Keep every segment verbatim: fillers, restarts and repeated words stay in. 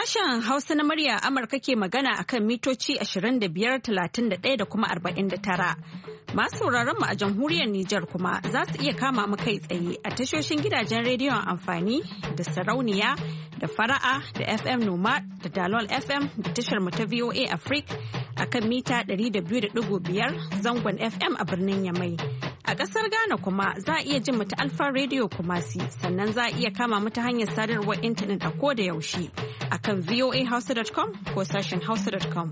Sashen Hausa na murya Amurka ke magana akan mitoci ashirin da biyar, talatin da ɗaya da kuma arba'in da tara. Masu sauraron mu a jamhuriyar Nijar kuma za su iya kama mu kai tsaye a tashoshin gidajen rediyon amfani da sarauniya da fara'a da F M Noma da Dalol F M da tashar mu ta V O A Africa akan mita ɗari da biyu da ɗigo biyar zangon F M a birnin Yamai. A ƙasar Ghana kuma za a iya jin mu ta Alfa Radio Kumasi sannan za a iya kama mu ta hanyar sadarwar intanet a ko da yaushe akan v o a hausa dot com ko sashen hausa dot com.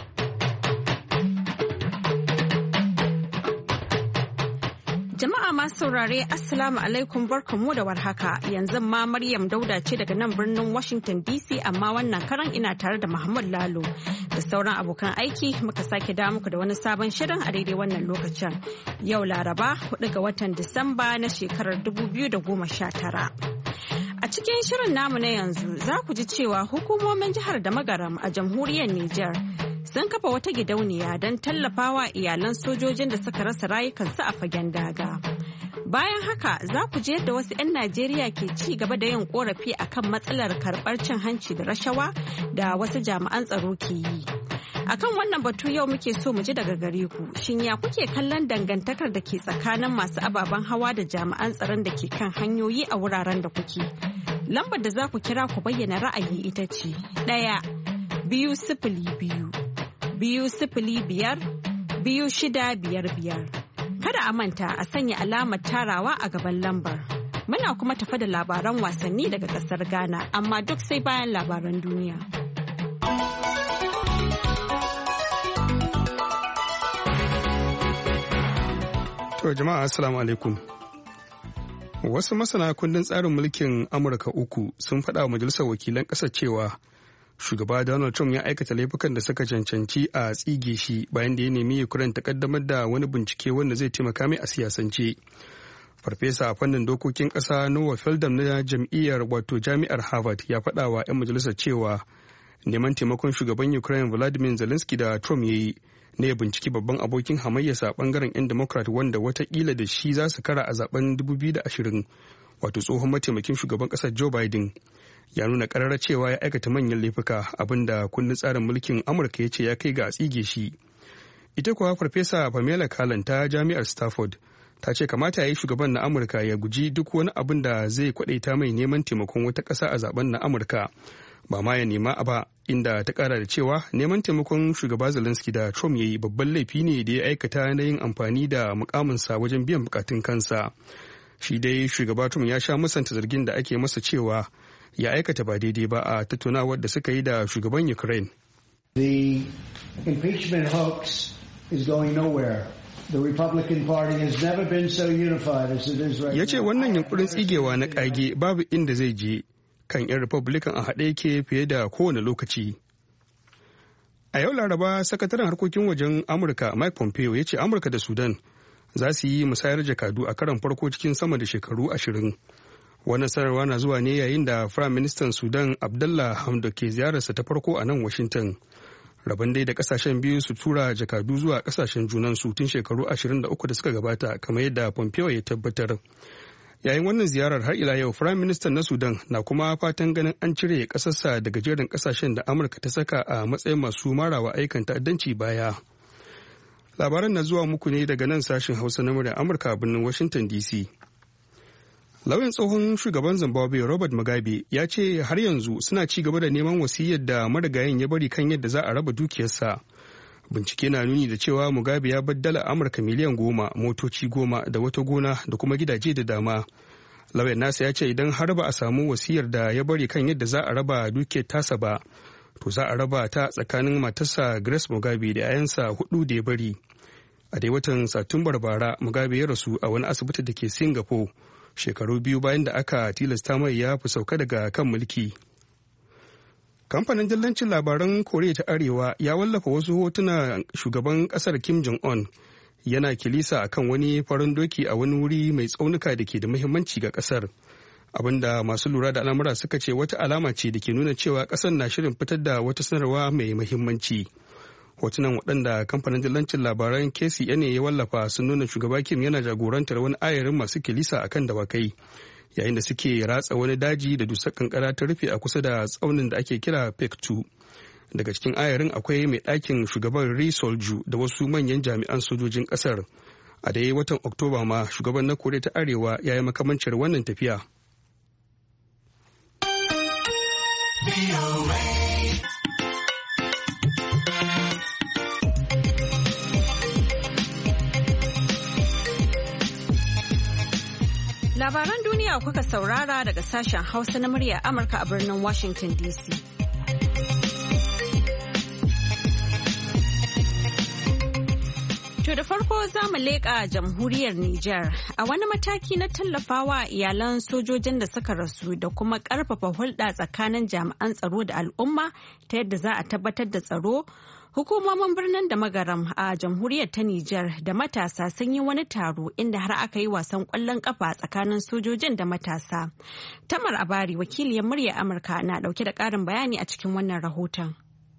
Jama'a masu saurare Assalamu alaikum barkamu da warhaka yanzu ma Maryam Dauda ce daga nan birnin Washington D C amma wannan karan ina tare da Muhammad Lalo da sauran abokan aiki muka sake da muku da wani sabon shirin a daidai wannan lokacin. Yau Laraba hudu ga watan Disamba na shekarar dubu biyu da goma sha tara. A cikin shirin namu na yanzu za ku ji cewa hukumomin jihar da Magaram a jamhuriyar Nijar sun kafa wata gidauniya don tallafawa iyalan sojojin da suka rasa rayukansu a fagen daga. Bayan haka za ku je yadda wasu 'yan Najeriya ke ci gaba da yin korafi akan matsalar karɓar cin hanci da rashawa da wasu jami'an tsaro ke yi. Akan wannan batu yau muke so mu ji daga gare ku. Shin ya kuke kallon dangantakar da ke tsakanin masu ababen hawa da jami'an tsaron da ke kan hanyoyi a wuraren da kuke? Lambar da za ku kira ku bayyana ra'ayi ita ce ɗaya biyu sifili biyu biyu sifili biyar biyu shida biyar biyar. Kada a manta a sanya alamar tarawa a gaban lambar. Muna kuma tafa da labaran wasanni daga ƙasar Ghana amma duk sai bayan labaran duniya. To jama'a assalamu alaikum. Wasu masana kundin tsarin mulkin Amurka uku sun faɗa wa majalisar wakilan ƙasar cewa shugaba Donald Trump ya aikata laifukan da suka cancanci a tsige shi bayan da ya nemi Ukraine ta kaddamar da wani bincike wanda zai taimaka mai a siyasance. Farfesa a fannin dokokin ƙasa Noah Feldman na jam'iyyar wato jami'ar Harvard ya faɗa wa 'yan majalisar cewa neman taimakon shugaban Ukraine Volodymyr Zelensky da Trump ya yi ne ya binciki babban abokin hamayyarsa a bangaren 'yan Democrat wanda watakila da shi za su kara a zaben dubu biyu da ashirin wato tsohon mataimakin shugaban ƙasar Joe Biden. Ya nuna karara cewa ya aikata manyan laifuka abinda kundin tsarin mulkin Amurka ya ce ya kai ga a tsige shi. Ita kuwa Farfesa Pamela Kallan ta jami'ar Stafford ta ce kamata ya yi shugaban na Amurka ya guji duk wani abin da zai kwadaita mai neman taimakon wata ƙasa a zaben na Amurka ba ma ya nema a ba, inda ta kara da cewa neman taimakon shugaba Zelensky da Trump ya yi babban laifi ne da ya aikata na yin amfani da mukaminsa wajen biyan bukatun kansa. Shi dai shugaba Trump ya sha musanta zargin da ake masa cewa ya aikata ba daidai ba a tattaunawar da suka yi da shugaban Ukraine. The impeachment hoax is going nowhere. The Republican Party has never been so unified as it is right now. Ya ce wannan yunkurin tsigewa na kage babu inda zai je, kan 'yan Republican a haɗe yake fiye da kowane lokaci. A yau Laraba, sakataren harkokin wajen Amurka Mike Pompeo ya ce Amurka da Sudan za su yi musayar jakadu a karon farko cikin sama da shekaru ashirin. Wannan sanarwa na zuwa ne yayin da Firayim Ministan Sudan Abdullah Hamdok ke ziyararsa ta farko a nan Washington. Rabon dai da kasashen biyu su tura jakadu zuwa kasashen junansu tun shekaru ashirin da uku da suka gabata kamar yadda Pompeo ya tabbatar. Yayin wannan ziyarar har ila yau Firayim Ministan na Sudan na kuma fatan ganin an cire kasarsa daga jerin kasashen da Amurka ta saka a matsayin masu marawa aikan ta'addanci baya. Labaran na zuwa muku ne daga nan sashen Hausa na muryar Amurka a birnin Washington D C. Lauyan tsohon shugaban Zimbabwe Robert Mugabe ya ce har yanzu suna ci gaba da neman wasiyyar da marigayin ya bari kan yadda za a raba dukiyarsa. Bincike na nuni da cewa Mugabe ya bar dala Amurka miliyan goma, motoci goma da wata gona da kuma gidaje da dama. Lauyan nasa ya ce idan har ba a samu wasiyar da ya bari kan yadda za a raba dukiyar tasa ba, to za a raba ta tsakanin matarsa Grace Mugabe da 'ya'yansa hudu da ya bari. A dai watan Satumbar bara Mugabe ya rasu a wani asibiti da ke Singapore. Shekaru biyu bayan da aka tilasta mai ya fi sauka daga kan mulki. Kamfanin dillancin labaran Koriya ta Arewa ya wallafa wasu hotuna shugaban kasar Kim Jong-un yana kilisa akan wani farin doki a wani wuri mai tsaunuka da ke da muhimmanci ga kasar. Abinda masu lura da al'amura suka ce wata alama ce da ke nuna cewa kasar na shirin fitar da wata sanarwa mai muhimmanci. Hotunan waɗanda kamfanin dillancin labaran K C N A ya wallafa sun nuna shugaba Kim yana jagorantar wani ayarin masu kilisa akan dawakai yayin da suke ratsa wani daji da dusar kankara ta rufe a kusa da tsaunin da ake kira Pektu. Daga cikin ayarin akwai mai ɗakin shugaban Ri Solju da wasu manyan jami'an sojojin ƙasar. A dai watan Oktoba ma shugaban na Koriya ta Arewa ya yi makamancin wannan tafiya. Labaran duniya kuka saurara daga sashen Hausa na muryar Amurka a birnin Washington D C. To da farko za mu leƙa jamhuriyar Nijar a wani mataki na tallafawa iyalan sojojin da suka rasu da kuma ƙarfafa hulɗa tsakanin jami'an tsaro da al'umma ta yadda za a tabbatar da tsaro. Hukumomin birnin da magaram a jamhuriyar ta Nijar da matasa sun yi wani taro inda har aka yi wasan ƙwallon ƙafa tsakanin sojojin da matasa. Tamar Abari wakiliyar muryar Amurka na ɗauke da ƙarin bayani a cikin wannan rahoton.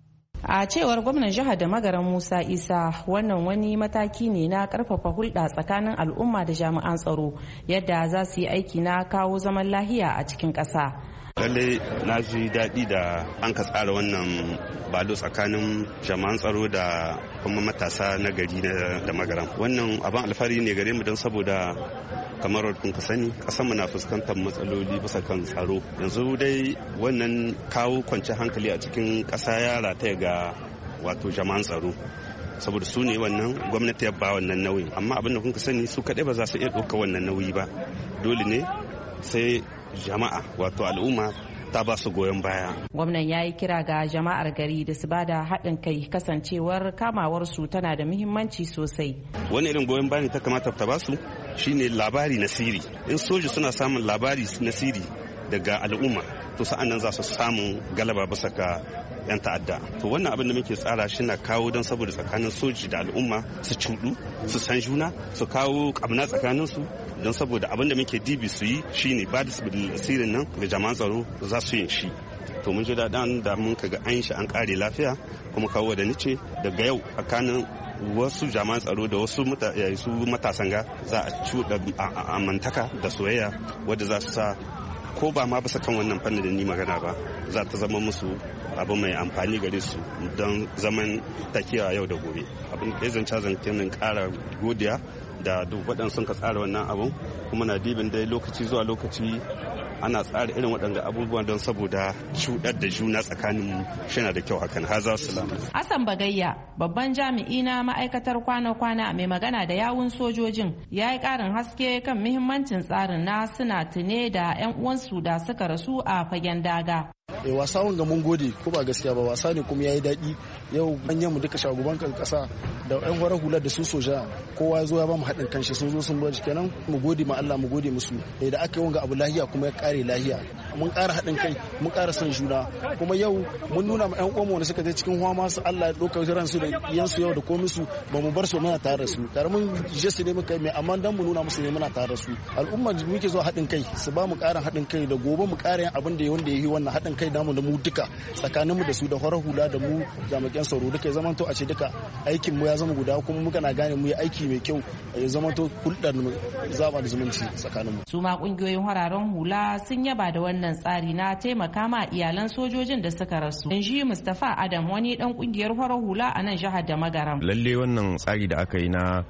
A cewar gwamnan jihar da magaran Musa Isa, wannan wani mataki ne na karfafa hulɗa tsakanin al'umma da jami'an tsaro yadda za su yi aiki na kawo zaman lahiya a cikin ƙasa. Lalle na ji daɗi da an ka tsara wannan balo tsakanin jami'an tsaro da kuma matasa na gari da magaran. Wannan abin alfahari ne gare mu don saboda kamar kun ka sani mu na fuskantar matsaloli bisa kan tsaro. Yanzu dai wannan kawo kwanciyar hankali a cikin ƙasa ya rataya ga wato jama'an tsaro. Saboda su ne wannan gwamnati ya ba wannan nauyi, amma abin da kun ka sani su kaɗai ba za su iya ɗauka wannan nauyi ba. Dole ne sai jama'a wato al'umma ta ba su goyon baya. Gwamnan ya yi kira ga jama'ar gari da su ba da haɗin kai kasancewar kamawarsu tana da muhimmanci sosai. Wani irin goyon baya ta kamata ta ba su shine labari na siri. In soji suna samun labari na siri daga al'umma to sa'an nan za su samu galaba bisa ga 'yan ta'adda. To wannan abin da muke tsara shi na kawo don saboda tsakanin soji da al'umma su cuɗu su san juna su kawo ƙamna tsakaninsu don saboda abin da muke dibi su yi shine ba da sirrin nan ga jama'an tsaro za su yin shi. To mun ji daɗin da mun kaga an shi an ƙare lafiya kuma kawo da nice daga yau tsakanin wasu jama'an tsaro da wasu matasan ga za a cuɗa amantaka da soyayya wadda za su sa ko ba ma bisa kan wannan fannin da ni magana ba za ta zama musu abu mai amfani gare su don zaman takewa yau da gobe. Abin da zan cazan kenan ƙara godiya da duk waɗansu sun ka tsara wannan abun kuma na dibin dai lokaci zuwa lokaci ana tsara irin waɗanda abubuwan don saboda cuɗar da juna tsakanin shina da kyau hakan. Haza salamu. Hassan Bagayya babban jami'i na ma'aikatar kwana-kwana mai magana da yawun sojojin ya yi ƙarin haske kan muhimmancin tsarin na suna tune da 'yan uwansu da suka rasu a fagen daga. E wasa wanga mun gode ko ba gaskiya ba wasa ne kuma yayi daɗi yau manyan mu duka shugaban kasa da yan horar hula da su soja kowa ya zo ya ba mu haɗin kanshi sun zo sun bar kenan mu gode ma Allah mu gode musu da aka yi wanga abu lahiya kuma ya kare lahiya mun ƙara haɗin kai mun ƙara son juna kuma yau mun nuna ma yan uwanmu wanda suka je cikin hwa masu Allah ya ɗauka ransu da yansu yau da komai su ba mu bar su muna tare da su karamin jesu ne muka yi mai amma dan mu nuna musu ne muna tare da su al'umma muke zuwa haɗin kai su ba mu ƙarin haɗin kai da gobe mu ƙara yin abin da wanda ya yi wannan haɗin kai damu da mu duka tsakaninmu da su da farar hula da mu jami'an tsaro duka ya zamanto a ce duka aikin mu ya zama guda kuma muka na gane mu yi aiki mai kyau ya zamanto hulɗar zaba da zumunci tsakaninmu. Su ma kungiyoyin hararen hula sun yaba da wannan tsari na taimaka ma iyalan sojojin da suka rasu. Inji Mustapha Adam wani dan kungiyar farar hula a nan jihar da Magaram. Lalle wannan tsari da aka yi na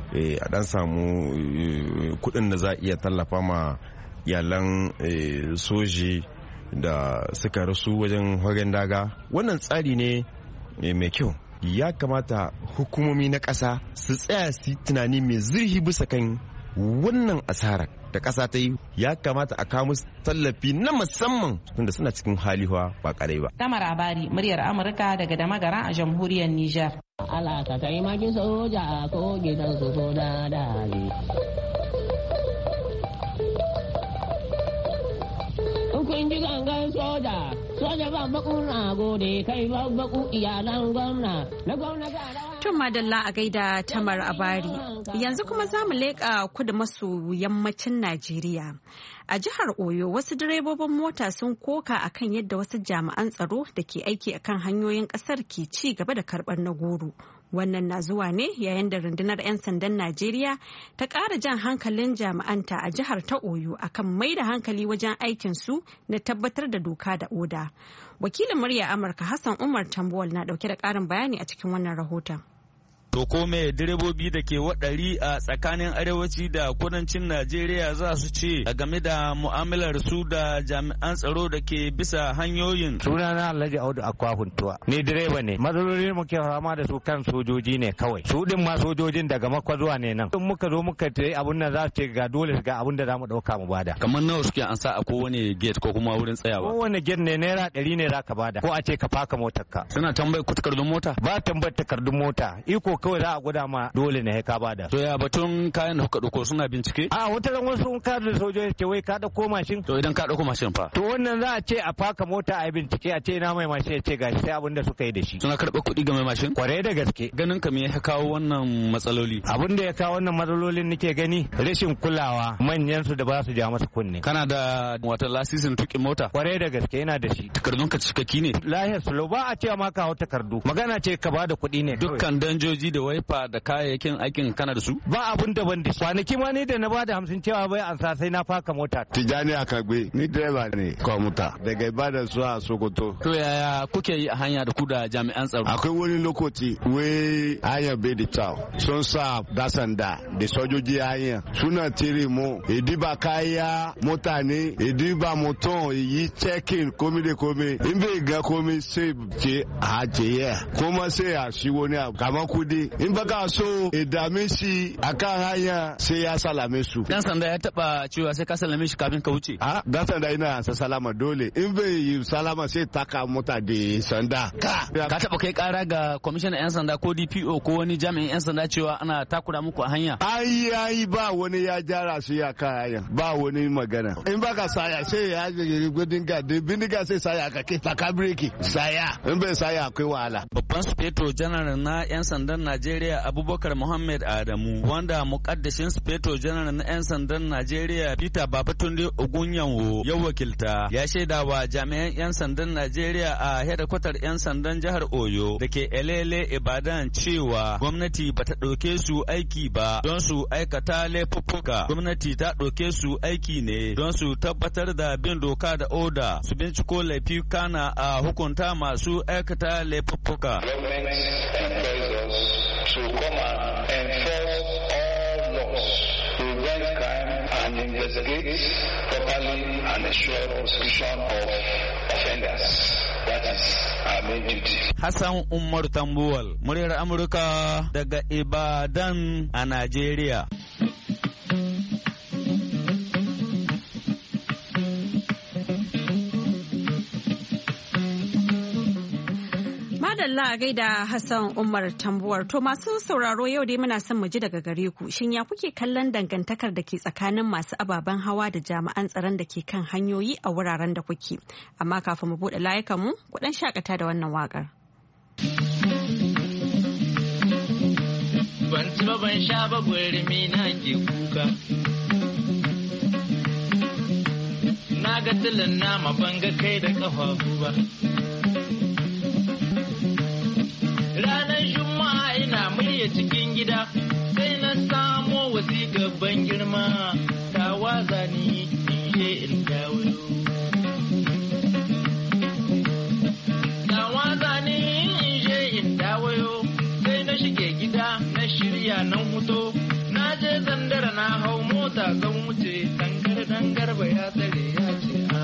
a dan samu kuɗin da za a iya tallafa ma iyalan soji da suka rasu wajen hagen daga wannan tsari ne mai kyau. Ya kamata hukumomi na ƙasa su tsaya su yi tunani mai zurfi bisa kan wannan asarar da ƙasa ta yi. Ya kamata a kawo musu tallafi na musamman tunda suna cikin haliwa ba ƙarai ba. Tamar Abari, muryar Amurka daga Damagara a jamhuriyar Nijar. Allah ka taimaki soja ko gidan su ko dadali. Kun ji gangan soja, soja ban baku na gode kai ban baku iyalan gwamna na gwamna ga Tun madalla a gaida Tamar Abari. Yanzu kuma za mu leƙa kudu maso yammacin Najeriya. A jihar Oyo wasu direbobin mota sun koka akan yadda wasu jami'an tsaro da ke aiki akan hanyoyin ƙasar ke ci gaba da karɓar na goro. Wannan na zuwa ne yayin da rundunar 'yan sandan Najeriya ta ƙara jan hankalin jami'anta a jihar ta Oyo akan mai da hankali wajen aikinsu na tabbatar da doka da oda. Wakilin murya Amurka Hassan Umar Tambuwal na ɗauke da ƙarin bayani a cikin wannan rahoton. To ko me direbobi da ke waɗari a tsakanin arewaci da kudancin Najeriya za su ce a game da mu'amalar su da jami'an tsaro da ke bisa hanyoyin. Sunana Alhaji Audu Akwafuntuwa. Ni direba ne. Matsalolin muke fama da su kan sojoji ne kawai. Su din ma sojojin daga makwa zuwa ne nan. In muka zo muka tayi abun nan za su ce ga dole ga abun da za mu ɗauka mu bada. Kamar nawa suke an sa a kowane gate ko kuma wurin tsayawa? Kowane gate ne naira ɗari ne za ka bada. Ko a ce ka faka motar ka. Suna tambayar ku takardun mota? Ba tambayar takardun mota. Iko kawai za a gwada ma dole ne ka bada. To ya batun kayan da kuka dauko suna bincike? A wata ran wasu ka da sojoji ce wai ka dauko mashin. To idan ka dauko mashin fa? To wannan za a ce a faka mota a bincike a ce ina mai mashin ya ce gashi sai abin da suka yi da shi. Suna karɓar kuɗi ga mai mashin? Kwarai da gaske. Ganin ka me ya kawo wannan matsaloli? Abin da ya kawo wannan matsalolin nake gani rashin kulawa manyan su da ba su ja masa kunne. Kana da wata lasisin tukin mota? Kwarai da gaske yana da shi. Takardun ka cikakki ne? Lahiyar su ba a ce ma kawo takardu. Magana ce ka bada kuɗi ne. Dukkan danjoji da waifa da kayayyakin aikin kana da su? Ba abun da ban da shi. Kwanaki ma ni da na bada hamsin cewa bai an sa sai na faka mota. Tijani Akagbe ni direba ne kwamuta daga Ibadan zuwa Sokoto. To yaya kuke yi a hanya da ku da jami'an tsaro? Akwai wani lokaci wai hanyar bai da kyau sun sa dasanda da sojoji hanya suna tire mu idiba kaya mutane idiba mutum yi checking komi da komi in bai ga komi sai ce a ce kuma sai a shi wani abu kamar kudi in baka so idame shi akan hanya sai ya salame su. Dan sanda ya taba cewa sai ka salame shi kafin ka wuce? A dan sanda ina sa salama dole in bai yi salama sai taka mota da sanda. Ka ka taba kai kara ga kwamishinan yan sanda ko D P O ko wani jami'in yan sanda cewa ana takura muku a hanya? Ai ai ba wani ya jara su ya kan hanya ba wani magana. In baka saya sai ya bindiga da bindiga sai saya ka kai taka bireki saya in bai saya akwai wahala. Babban Sufeto Janar na yan sandan Najeriya Abubakar Muhammad Adamu wanda mukaddashin Sufeto Janar na 'yan sandan Najeriya Peter Babatunde Ogunyanwo ya wakilta ya shaida wa jami'an 'yan sandan Najeriya a hedikwatar 'yan sandan jihar Oyo da ke Elele Ibadan cewa gwamnati bata ɗauke su aiki ba don su aikata laifuffuka. Gwamnati ta ɗauke su aiki ne don su tabbatar da bin doka da oda su binciko laifi kana a hukunta masu aikata laifuffuka. To come and enforce all laws, prevent crime and investigate properly and ensure prosecution of offenders. That is our main duty. Hassan Umar Tambuwal, muryar Amurka daga Ibadan a Najeriya. Madalla a gaida Hassan Umar Tambuwar. To masu sauraro yau dai muna son mu ji daga gare ku. Shin ya kuke kallon dangantakar da ke tsakanin masu ababen hawa da jami'an tsaron da ke kan hanyoyi a wuraren da kuke? Amma kafin mu buɗe layukan mu, ku dan shakata da wannan waƙar. Ban ci ba ban sha ba gurmi na ke kuka. Na ga tilin nama ban ga kai da ƙafafu ba. Ranar Juma'a ina murya cikin gida sai na samo wasiƙar ban girma ta waza ni je in dawo. Ta waza ni in je in dawo sai na shige gida na shirya nan huto na je zandara na hau mota zan wuce dangar dangar ba ya tsare ya ce a.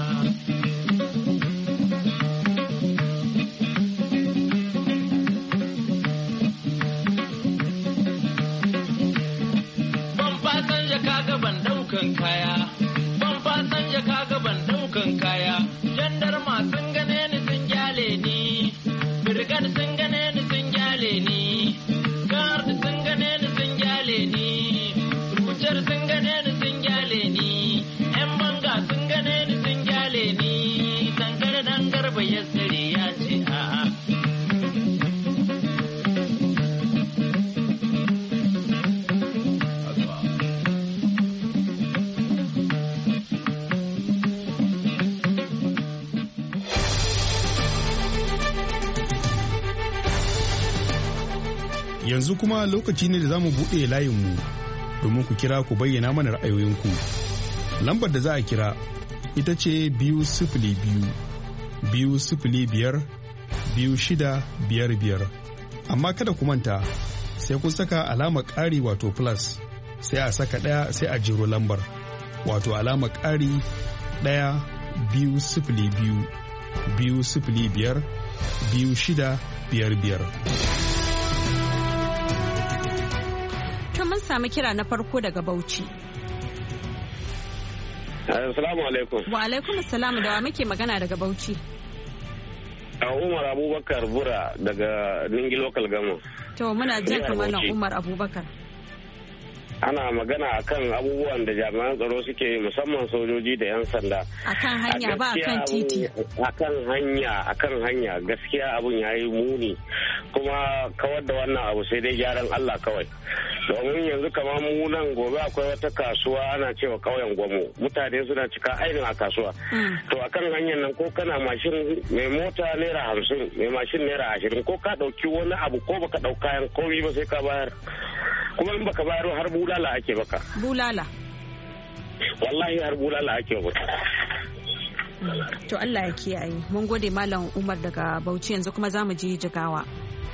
Kaya ban fasan jaka ga ban daukan kaya jandarma sun gane ni sun gyale ni birgad sun gane ni sun gyale ni guard sun gane ni sun gyale ni rubucer sun gane ni sun gyale ni yan banga sun gane ni sun gyale ni dankar dankar bai ya tsare ya ce a'a. Yanzu kuma lokaci ne da za mu buɗe layinmu domin ku kira ku bayyana mana ra'ayoyinku. Lambar da za a kira ita ce biyu sifili biyu, biyu sifili biyar, biyu shida biyar biyar. Amma kada ku manta sai kun saka alamar ƙari wato plus sai a saka ɗaya sai a jiro lambar wato alamar ƙari ɗaya biyu sifili biyu, biyu sifili biyar, biyu shida biyar biyar. Mun sami kira na farko daga Bauchi. Assalamu alaikum. Wa alaikum assalamu, da wa muke magana daga Bauchi? Umar Abubakar Bura daga Ningi Local Gama. To muna jin kamar na Umar Abubakar. Ana magana akan abubuwan da jami'an tsaro suke musamman sojoji da 'yan sanda. Akan hanya ba akan titi. Akan hanya akan hanya gaskiya abun yayi muni kuma kawar da wannan abu sai dai gyaran Allah kawai. Domin yanzu kamar mu nan gobe akwai wata kasuwa ana cewa kauyen Gwamo mutane suna cika ainihin a kasuwa. To akan hanyar nan ko kana mashin mai mota naira hamsin mai mashin naira ashirin ko ka dauki wani abu ko baka dauka kayan komai ba sai ka bayar. Kuma in baka bayar har bulala ake baka. Bulala. Wallahi har bulala ake baka. To Allah ya kiyaye. Mun gode Malam Umar daga Bauchi, yanzu kuma zamu je Jigawa.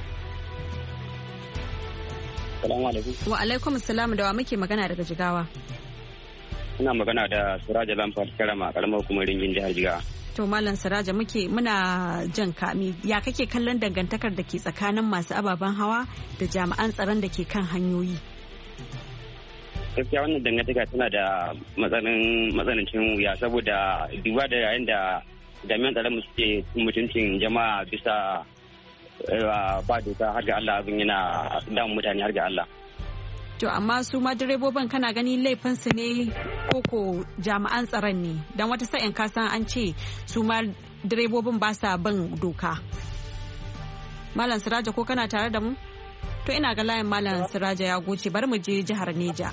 Assalamu alaikum. Wa alaikum assalam, da wa muke magana daga Jigawa? Ina magana da Siraja Lamfar Karama, karamar hukumar Ringin jihar Jigawa. To Malam Siraja muke muna jan kami, ya kake kallon dangantakar da ke tsakanin masu ababen hawa da jami'an tsaron da ke kan hanyoyi? Gaskiya wannan dangantaka tana da matsalin matsanancin wuya saboda duba da yayin da jami'an tsaron mu suke mutuncin jama'a bisa ba doka har ga Allah abin yana damun mutane har ga Allah. To amma su ma direbobin kana gani laifinsu ne koko jami'an tsaron ne, don wata sa'in kasan an ce su ma direbobin ba sa bin doka. Malam Siraja ko kana tare da mu? To ina ga layin Malam Siraja ya goce, bari mu je jihar Neja.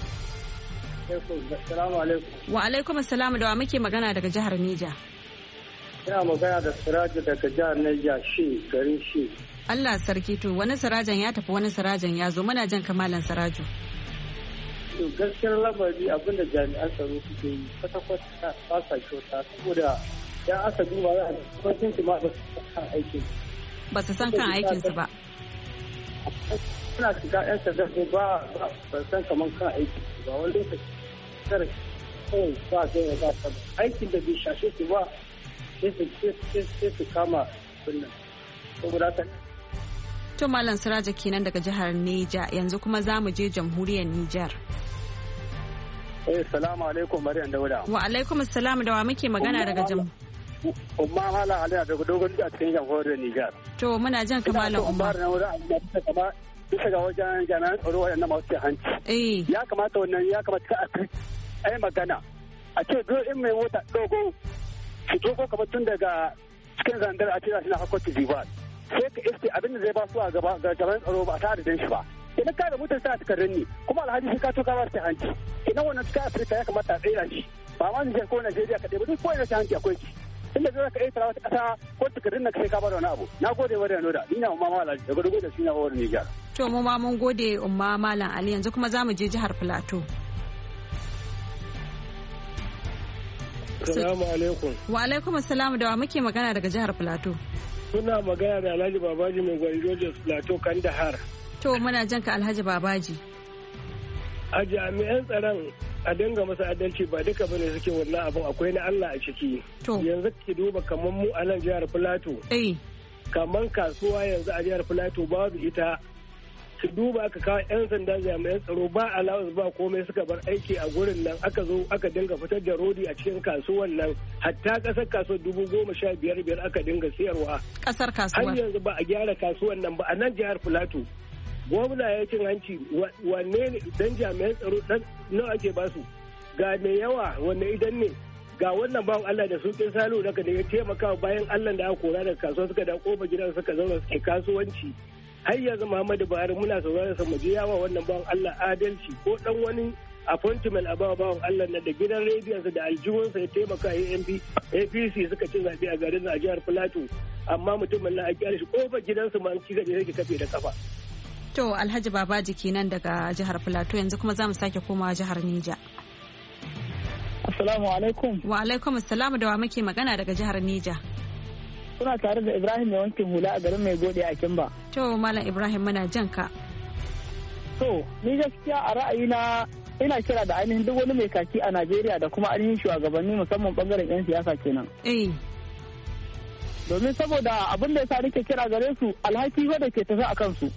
Wa alaikum assalam, da wa muke magana daga jihar Neja? Ina magana da Siraja daga jihar Neja, shi garin shi. Allah sarki, to wani Sirajan ya tafi wani Sirajan ya zo, muna jan kamalan Siraju. To gaskiyar lamari abinda jami'an tsaro suke yi kwata-kwata ba sa kyauta saboda ya aka duba za a kwancin su ma ba su kan aikin. Ba su san kan aikinsu ba. Suna shiga 'yan sanda ba ba san kamar kan aiki ba wani lokaci kare kawai ba zai ya ba ta aikin da bai shashe su ba sai su kama sunan. Saboda haka To Malam Siraja kenan daga jihar Neja, yanzu kuma za mu je jamhuriyar Nijar. Eh, salamu alaikum Maryam Dauda. Wa alaikum assalam, da wa muke magana daga jam. Umma Hala Aliya daga dogon a cikin jamhuriyar Nijar. To muna jan kamalan Umma. Ina son na wurin bisa ga wajen jami'an tsaro waɗannan masu hanci. Eh. Ya kamata wannan ya kamata ka a yi magana. A ce do in mai mota dogo shi dogo kamar tun daga cikin zandar a ce shi na hakkoti zibar. Sai ka iske abin da zai ba su a gaba ga jami'an tsaro ba ta da shi ba. Idan ka da mutum sa takardun ne kuma alhaji sai ka to ka ba su hanci. Idan wannan cikin Afirka ya kamata a tsaya shi. Ba ma Nijar ko Najeriya kaɗai ba duk ko ina ta hanci akwai shi. Inda zai ka aika wata ƙasa ko takardun na kai ka ba da wani abu. Na gode wa da Noda. Ina umma Malam daga dogo da shi na wurin Nijar. To mu ma mun gode umma Malam Ali, yanzu kuma za mu je jihar Plateau. Assalamu alaikum. Wa alaikum assalam, da wa muke magana daga jihar Plateau? Suna magana da Alhaji Babaji mai gwari Rogers Plateau Kandahar. To muna jan ka Alhaji Babaji. A jami'an tsaron a dinga masa adalci ba duka bane suke wannan abin, akwai na Allah a ciki. Yanzu ki duba kamar mu a nan jihar Plateau. Eh. Kamar kasuwa yanzu a jihar Plateau babu ita. Ki duba aka kawo 'yan sanda jami'an tsaro ba allowance ba komai suka bar aiki a gurin nan, aka zo aka dinga fitar da rodi a cikin kasuwan nan, hatta kasar kasuwar dubu goma sha biyar biyar aka dinga siyarwa. Kasar kasuwar. Har yanzu ba a gyara kasuwan nan ba a nan jihar Plateau. Gwamna ya cin hanci wanne ne dan jami'an tsaro dan nawa ake basu, ga mai yawa wanne idan ne, ga wannan bawan Allah da sukin salo daga da ya taimaka bayan Allah da aka kora daga kasuwa suka da kofa gidan suka zauna suke kasuwanci. Har yanzu Muhammadu Buhari muna sauraron sa mu je yawa wannan bawan Allah adalci ko dan wani appointment a bawa bawan Allah na da gidan rediyon sa da aljihun sa ya taimaka A N P A P C suka ci zabe a garin a jihar Plateau, amma mutumin na a kyar shi kofar gidansu ma an ci gaje yake kafe da kafa. To Alhaji Babaji kenan daga jihar Plateau, yanzu kuma za mu sake komawa jihar Neja. Assalamu alaikum. Wa alaikum assalam, da wa muke magana daga jihar Neja? Kuna tare da Ibrahim mai wankin hula a garin Mai Gode a Kimba. To Malam Ibrahim muna jan ka. To ni gaskiya a ra'ayina ina kira da ainihin duk wani mai kaki a Najeriya da kuma ainihin shugabanni musamman bangaren 'yan siyasa kenan. Eh. Domin saboda abin da yasa nake kira gare su alhaki wanda ke tafi a kansu.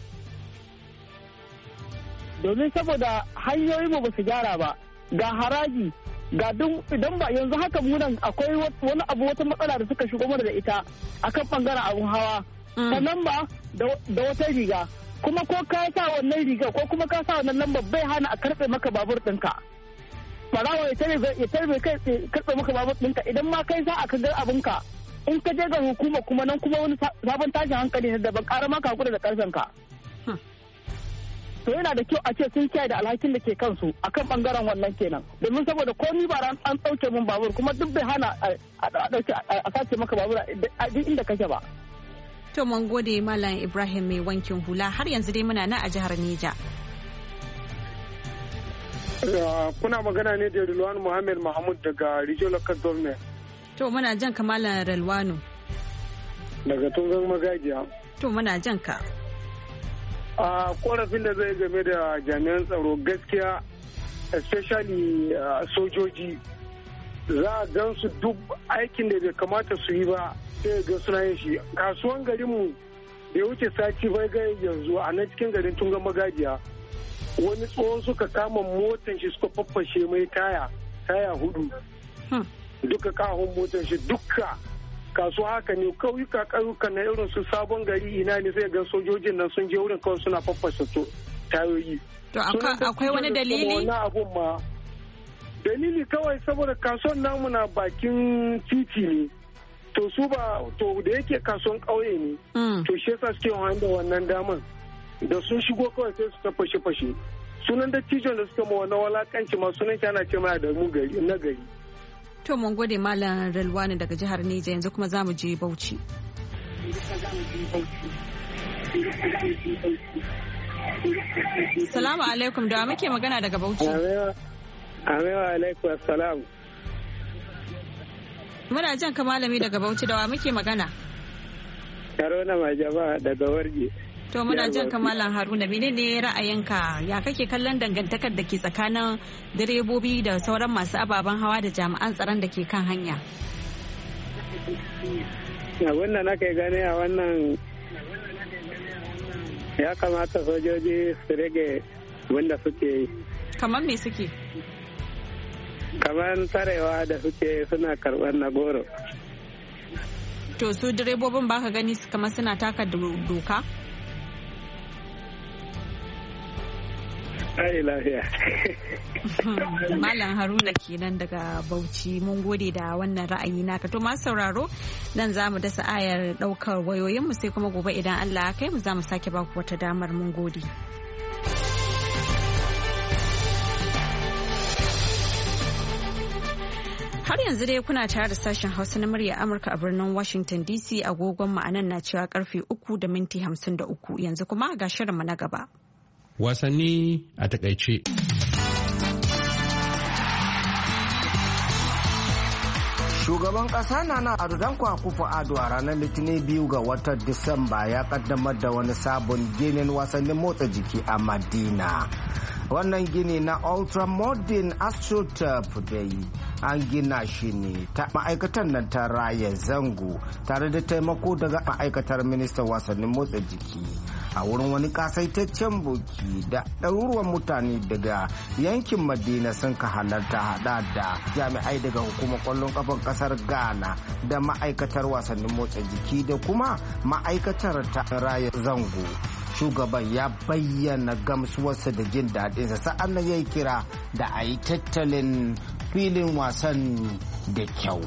Domin saboda hanyoyi mu ba su gyara ba, ga haraji, ga duk idan ba yanzu haka munan akwai wani abu wata matsala da suka shigo mana da ita akan bangaren abun hawa. Sannan ba da wata riga. Kuma ko ka sa wannan riga ko kuma ka sa wannan lambar bai hana a karɓe maka babur ɗinka. Farawa ya tarbe ya tarbe kai karɓe maka babur ɗinka idan ma kai sa aka ga abinka. In ka je ga hukuma kuma nan kuma wani sabon tashin hankali ne daban ƙara maka hakuri da ƙarfin ka. To yana da kyau a ce sun kiyaye da alhakin da ke kansu akan bangaren wannan kenan. Domin saboda ko ni ba an ɗauke min babur kuma duk bai hana a sace maka babur a duk inda kake ba. To mun gode Malam Ibrahim mai wankin hula, har yanzu dai muna nan a jihar Neja. Kuna magana ne da Rilwan Muhammad Mahmud daga Regional Local Government. To muna jan ka Malam Rilwanu. Daga Tungan Magajiya. To muna jan ka. A korafin da zai game da jami'an tsaro gaskiya especially sojoji za a gan su duk aikin da bai kamata su yi ba sai ga suna yin shi. Kasuwan garinmu da ya wuce sati bai ga yanzu a nan cikin garin Tungan Magajiya wani tsohon suka kama motan shi suka faffashe mai taya taya hudu duka kahon motan shi duka kasuwa haka ne kauyuka kauyuka na irin su Sabon Gari ina ne sai ga sojojin nan sun je wurin kawai suna faffashe tayoyi. To akwai wani dalili? Wani abun ma dalili kawai saboda kasuwan namu na bakin titi ne. To su ba to da yake kasuwan ƙauye ne. To shi yasa suke wani da wannan daman. Da sun shigo kawai sai su ta fashe-fashe. Sunan dattijon da suka ma wannan walakanci ma sunan shi ana ce mana da mu gari na gari. To mun gode Malam Ralwani daga jihar Neja, yanzu kuma za mu je Bauchi. Salamu alaikum, da muke magana daga Bauchi. Amewa alaikum assalam. Muna jan ka malami daga Bauchi, da wa muke magana? Haruna mai jama'a daga Warje. To muna jan ka Malam Haruna, menene ra'ayinka? Ya kake kallon dangantakar da ke tsakanin direbobi da sauran masu ababen hawa da jami'an tsaron da ke kan hanya? Abin da nake gani a wannan ya kamata sojoji su rage wanda suke yi. Kamar me suke? Kamar tarewa da suke suna karɓar na goro. To su direbobin baka gani kamar suna taka doka? Ai lafiya. Malam Haruna kenan daga Bauchi, mun gode da wannan ra'ayi naka. To masu sauraro nan za mu dasa ayar daukar wayoyinmu sai kuma gobe idan Allah ya kai mu za mu sake baku wata damar, mun gode. Har yanzu dai kuna tare da sashen Hausa na murya Amurka a birnin Washington D C, agogon mu anan na cewa karfe uku da minti hamsin da uku, yanzu kuma ga shirinmu na gaba. Wasanni a takaice. Shugaban ƙasa Nana Addo Dankwa Akufo-Addo a ranar Litinin biyu ga watan Disamba ya kaddamar da wani sabon ginin wasannin motsa jiki a Madina. Wannan gini na ultramodern astroturf dai an gina shi ne ta ma'aikatar nan ta Raya Zango tare da taimako daga ma'aikatar ministan wasannin motsa jiki a wurin wani kasaitaccen boki da ɗaruruwan mutane daga yankin Madina sun ka halarta hada da jami'ai daga hukumar kwallon kafar kasar Ghana da ma'aikatar wasannin motsa jiki da kuma ma'aikatar ta Raya Zango. Shugaban ya bayyana gamsuwarsa da jin daɗinsa sa'an nan ya yi kira da a yi tattalin filin wasan da kyau.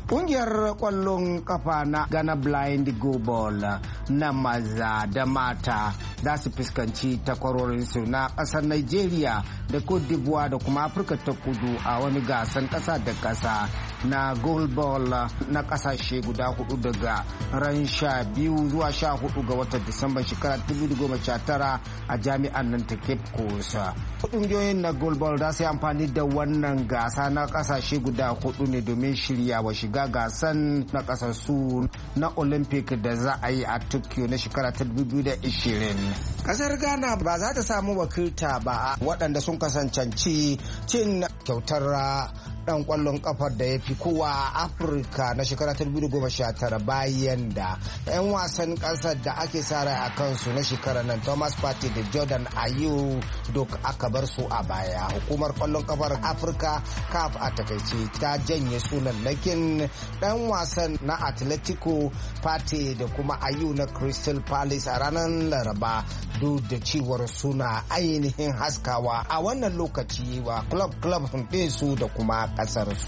Ƙungiyar ƙwallon kafa na Ghana Blind Go Ball na maza da mata za su fuskanci takwarorinsu na ƙasar Nigeria da Cote d'Ivoire da kuma Afirka ta Kudu a wani gasan ƙasa da ƙasa na goal ball na ƙasashe guda hudu daga ran sha biyu zuwa sha hudu ga watan Disamba shekara dubu da goma sha tara a jami'an nan ta Cape Coast. Ƙungiyoyin na goal ball za su yi amfani da wannan gasa na ƙasashe guda hudu ne domin shirya wa shiga gasan na ƙasarsu na Olympic da za a yi a Tokyo na shekara ta dubu biyu da ishirin. Ƙasar Ghana ba za ta samu wakilta ba waɗanda sun kasance cin kyautar dan kwallon kafar da ya fi kowa a Afirka na shekara ta dubu da goma sha tara bayan da 'yan wasan kasar da ake sa rai a kansu na shekara nan Thomas Partey da Jordan Ayew duk aka bar su a baya. Hukumar kwallon kafar Afirka C A F a takaice ta janye sunan lakin dan wasan na Atletico Partey da kuma Ayew na Crystal Palace a ranar Laraba duk da cewar suna ainihin haskawa a wannan lokaci wa club club su da kuma kasar su.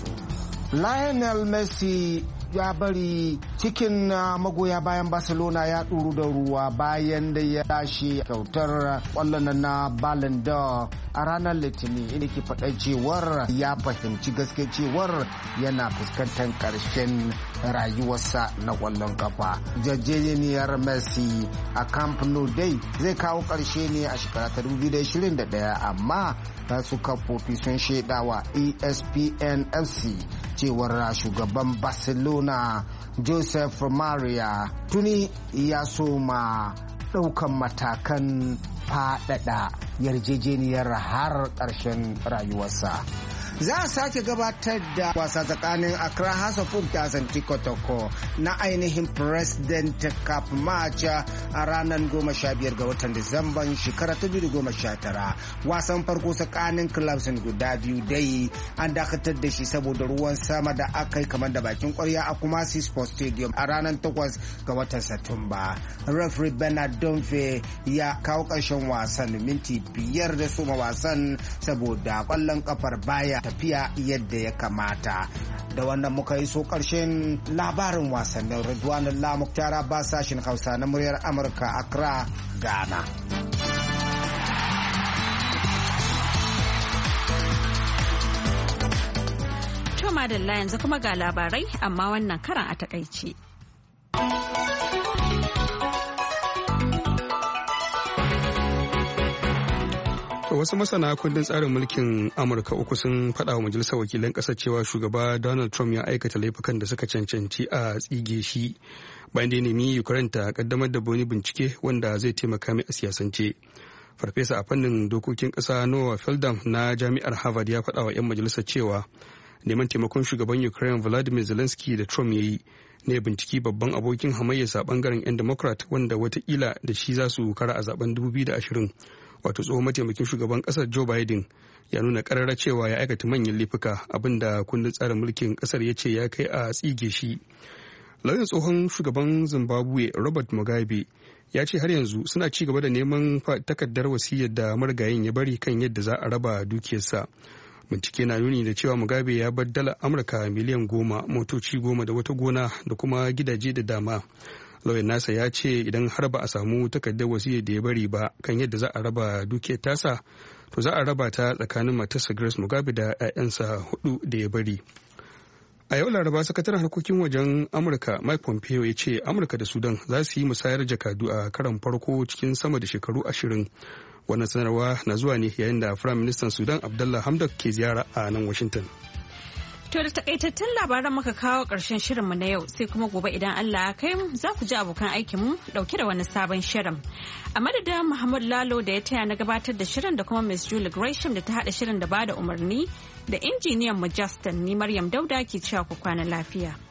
Lionel Messi ya bari cikin magoya bayan Barcelona ya ɗuru da ruwa bayan da ya lashe kyautar ƙwallon na Ballon d'Or a ranar Litinin, inda ke faɗa cewar ya fahimci gaske cewar yana fuskantar ƙarshen rayuwarsa na ƙwallon kafa. Jajjeniyar Messi a Camp Nou dai zai kawo ƙarshe ne a shekara ta dubu biyu da ishirin da ɗaya, amma su kafofi sun shaidawa E S P N F C cewar shugaban Barcelona Joseph Maria tuni ya soma ɗaukan matakan faɗaɗa yarjejeniyar har ƙarshen rayuwarsa. Za a sake gabatar da wasa tsakanin Accra House of Folk da Asante Kotoko na ainihin President Cup match a ranar goma sha biyar ga watan Disamban shekara ta biyu da goma sha tara. Wasan farko tsakanin clubs guda biyu dai an dakatar da shi saboda ruwan sama da aka yi kamar da bakin kwarya a Kumasi Sports Stadium a ranar takwas ga watan Satumba. Referee Bernard Donfe ya kawo ƙarshen wasan minti biyar da soma wasan saboda ƙwallon kafar baya tafiya yadda ya kamata. Da wannan muka yi so ƙarshen labarin wasannin. Ridwanan Lamuktar ba sashin Hausa na muryar Amurka, Accra, Ghana. To madalla, yanzu kuma ga labarai amma wannan karan a takaice. Wasu masana kundin tsarin mulkin Amurka uku sun faɗa wa majalisar wakilan ƙasar cewa shugaba Donald Trump ya aikata laifukan da suka cancanci a tsige shi bayan da ya nemi Ukraine ta kaddamar da wani bincike wanda zai taimaka mai a siyasance. Farfesa a fannin dokokin ƙasa Noah Feldam na Jami'ar Harvard ya faɗa wa 'yan majalisar cewa neman taimakon shugaban Ukraine Volodymyr Zelensky da Trump ya yi ne binciki babban abokin hamayyarsa bangaren 'yan Democrat wanda watakila da shi za su kara a zaben dubu biyu da ashirin. Wato tsohon mataimakin shugaban kasar Joe Biden ya nuna karara cewa ya aikata manyan laifuka, abinda kundin tsarin mulkin kasar ya ce ya kai a tsige shi. Lauyan tsohon shugaban Zimbabwe Robert Mugabe ya ce har yanzu suna ci gaba da neman takardar wasiyyar da marigayin ya bari kan yadda za a raba dukiyarsa. Bincike na nuni da cewa Mugabe ya bar dala Amurka miliyan goma, motoci goma da wata gona da kuma gidaje da dama. Lauyan nasa ya ce idan har ba a samu takardar wasiyyar da ya bari ba kan yadda za a raba dukiyar tasa, to za a raba ta tsakanin matarsa Grace Mugabe da 'ya'yansa hudu da ya bari. A yau Laraba, sakataren harkokin wajen Amurka Mike Pompeo ya ce Amurka da Sudan za su yi musayar jakadu a karon farko cikin sama da shekaru ashirin. Wannan sanarwa na zuwa ne yayin da Firayim Ministan Sudan Abdullah Hamdok ke ziyara a nan Washington. To da takaitattun labaran muka kawo ƙarshen shirinmu na yau, sai kuma gobe idan Allah ya kai mu za ku ji abokan aikinmu ɗauke da wani sabon shirin. A madadin Muhammad Lalo da ya taya na gabatar da shirin da kuma Miss Julie Gresham da ta haɗa shirin da bada umarni da injiniyan mu Justin, ni Maryam Dauda ke cewa ku kwana lafiya.